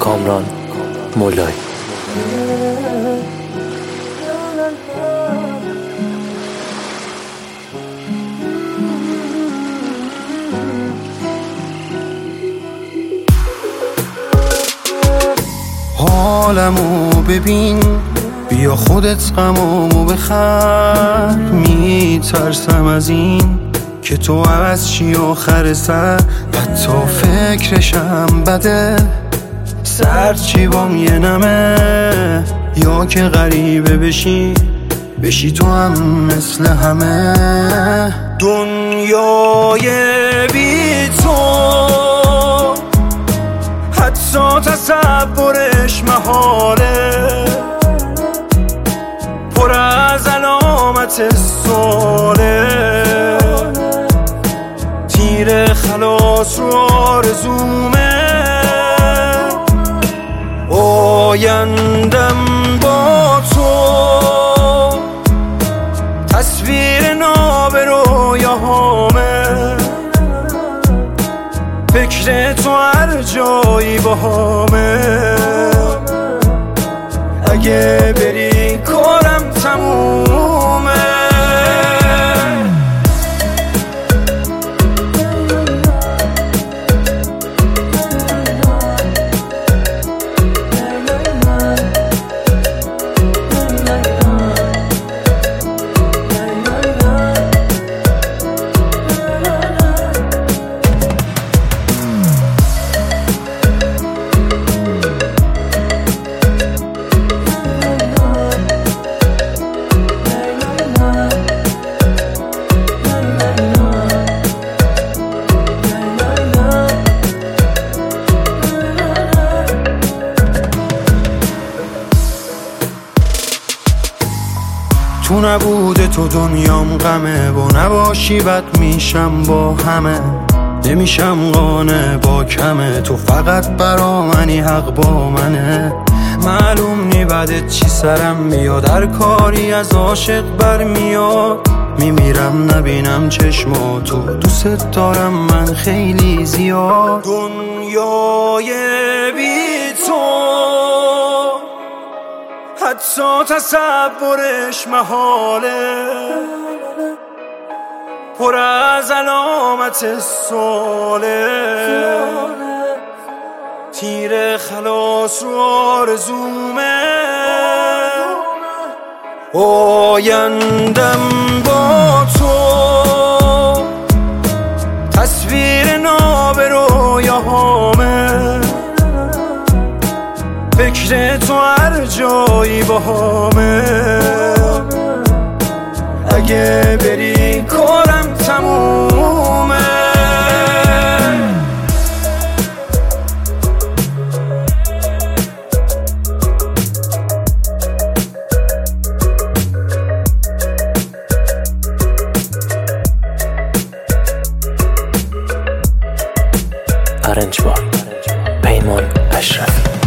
کامران مولایی. حالمو ببین، بیا خودت غمامو بخر. میترسم از این که تو عوض چی آخر سر، حتی فکرشم بده. سرچی بام یه نمه، یا که غریبه بشی تو هم مثل همه. دنیای بی تو حتی تصورش محاله، پر از علامت سواله. تیر خلاص رو آرزومه، آیندم با تو تصویر ناب رویاهامه. فکر تو هر جایی باهامه، اگه بری کارم تمومه. تو نبوده تو دنیام غمه، با نباشی بد میشم با همه. نمیشم قانع با کمه، تو فقط برا منی، حق با منه. معلوم نی بعدت چی سرم میاد، هر کاری از عاشق برمیاد. میمیرم نبینم چشماتو، دوست دارم من خیلی زیاد. دنیای بی تو حتی تصورش محاله، پر از علامت سواله. تیر خلاص رو آرزومه، آیندم با تو تصویر ناب رویاهامه. فکر تو هر جایی باهامه، اگه بری کارم تمومه. ارنج بای پیمان اشرفی.